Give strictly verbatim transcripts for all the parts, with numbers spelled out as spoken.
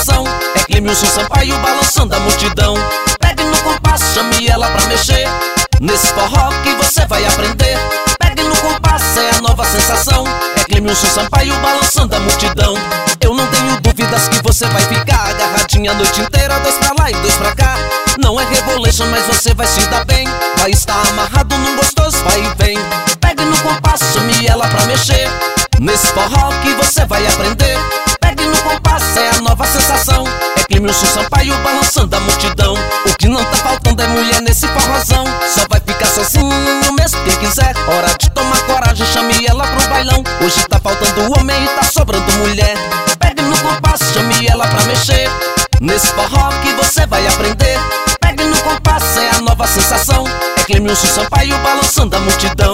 sensação. É Clemilson Sampaio balançando a multidão. Pegue no compasso, chame ela pra mexer. Nesse forró que você vai aprender. Pegue no compasso, é a nova sensação. É Clemilson Sampaio balançando a multidão. Eu não tenho dúvidas que você vai ficar agarradinha a noite inteira, dois pra lá e dois pra cá. Não é Revolution, mas você vai se dar bem. Vai estar amarrado num gostoso vai e vem. Pegue no compasso, chame ela pra mexer. Nesse forró que você vai aprender. Pegue no compasso, é a nova sensação. É Clemilson Sampaio balançando a multidão. O que não tá faltando é mulher nesse forrozão. Só vai ficar sozinho mesmo quem quiser. Hora de tomar coragem, chame ela pro bailão. Hoje tá faltando homem e tá sobrando mulher. Pegue no compasso, chame ela pra mexer. Nesse forró que você vai aprender. Pegue no compasso, é a nova sensação. É Clemilson Sampaio balançando a multidão.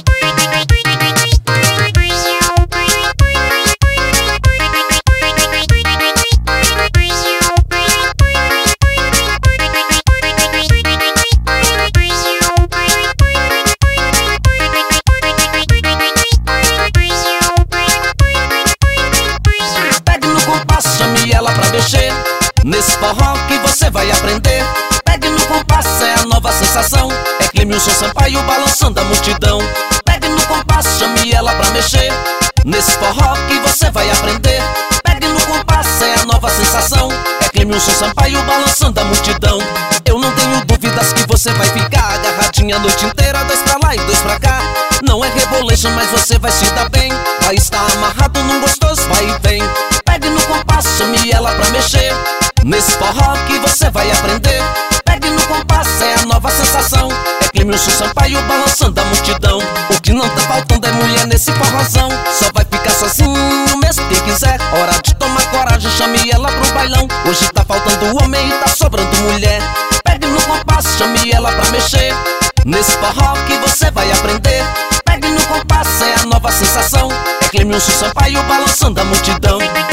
Nesse forró que você vai aprender. Pegue no compasso, é a nova sensação. É Clemilson Sampaio balançando a multidão. Pegue no compasso, chame ela pra mexer. Nesse forró que você vai aprender. Pegue no compasso, é a nova sensação. É Clemilson Sampaio balançando a multidão. Eu não tenho dúvidas que você vai ficar agarradinha a noite inteira, dois pra lá e dois pra cá. Não é Revolution, mas você vai se dar bem. Vai estar amarrado num gostoso vai e vem. Pegue no compasso, chame ela pra mexer. Nesse forró que você vai aprender. Pegue no compasso, é a nova sensação. É Clemilson Sampaio balançando a multidão. O que não tá faltando é mulher nesse forrozão. Só vai ficar sozinho mesmo quem quiser. Hora de tomar coragem, chame ela pro bailão. Hoje tá faltando homem e tá sobrando mulher. Pegue no compasso, chame ela pra mexer. Nesse forró que você vai aprender. Pegue no compasso, é a nova sensação. É Clemilson Sampaio balançando a multidão.